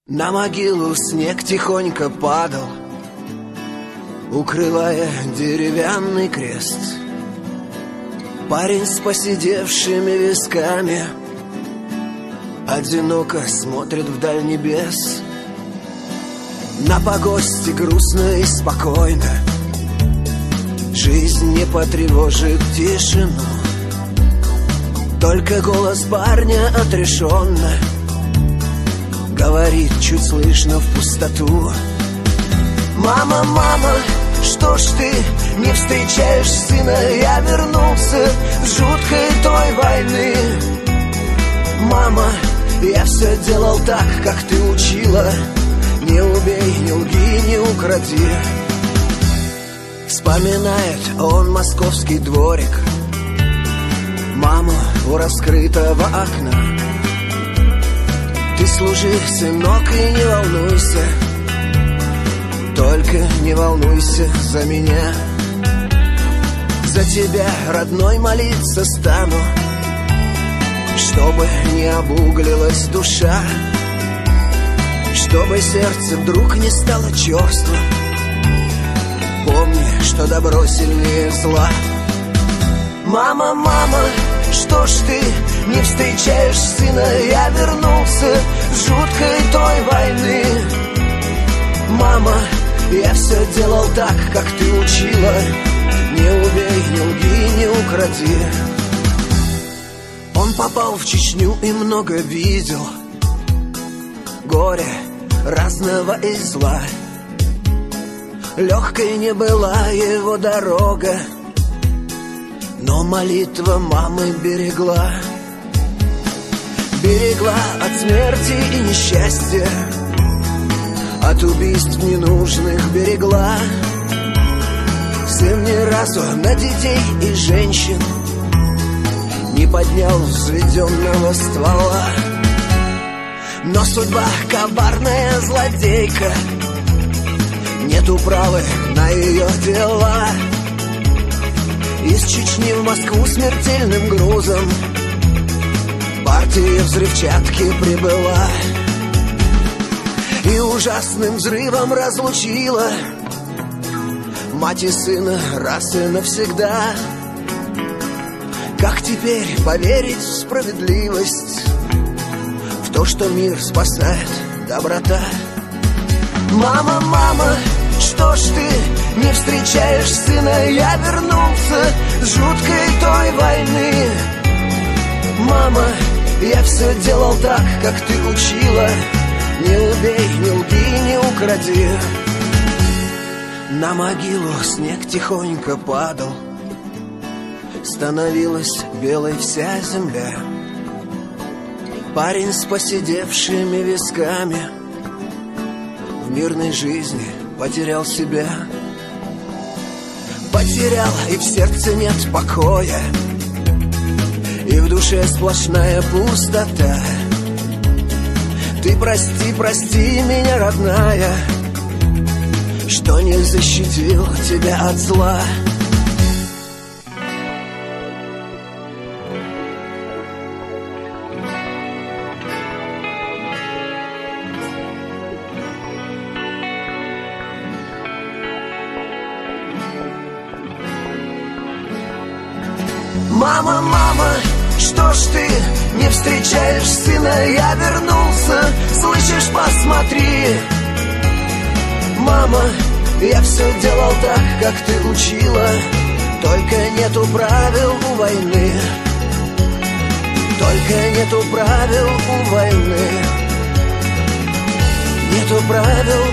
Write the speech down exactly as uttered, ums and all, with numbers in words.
На могилу снег тихонько падал, укрывая деревянный крест. Парень с поседевшими висками одиноко смотрит вдаль небес. На погосте грустно и спокойно, жизнь не потревожит тишину. Только голос парня отрешенно говорит чуть слышно в пустоту: мама, мама, что ж ты не встречаешь сына? Я вернулся с жуткой той войны. Мама, я все делал так, как ты учила. Не убей, не лги, не укради. Вспоминает он московский дворик, маму у раскрытого окна. Ты служи, сынок, и не волнуйся, только не волнуйся за меня. За тебя, родной, молиться стану, чтобы не обуглилась душа, чтобы сердце вдруг не стало черствым. Помни, что добро сильнее зла. Мама, мама, что ж ты не встречаешь сына? Я вернулся с жуткой той войны. Мама, я все делал так, как ты учила. Не убей, не лги, не укради. Он попал в Чечню и много видел горя разного и зла. Легкой не была его дорога, но молитва мамы берегла. Берегла от смерти и несчастья, от убийств ненужных берегла. Сын ни разу на детей и женщин не поднял взведенного ствола. Но судьба коварная злодейка, нет управы на ее дела. Из Чечни в Москву смертельным грузом партия взрывчатки прибыла и ужасным взрывом разлучила мать и сына раз и навсегда. Как теперь поверить в справедливость, в то, что мир спасает доброта? Мама, мама, что ж ты не встречаешь сына? Я вернулся с жуткой той войны. Мама, я все делал так, как ты учила. Не убей, не лги, не укради. На могилу снег тихонько падал, становилась белой вся земля. Парень с поседевшими висками в мирной жизни потерял себя. Потерял, и в сердце нет покоя, и в душе сплошная пустота. Ты прости, прости меня, родная, что не защитил тебя от зла. Мама, мама, что ж ты не встречаешь сына? Я вернулся, слышишь, посмотри. Мама, я все делал так, как ты учила. Только нету правил у войны, только нету правил у войны, нету правил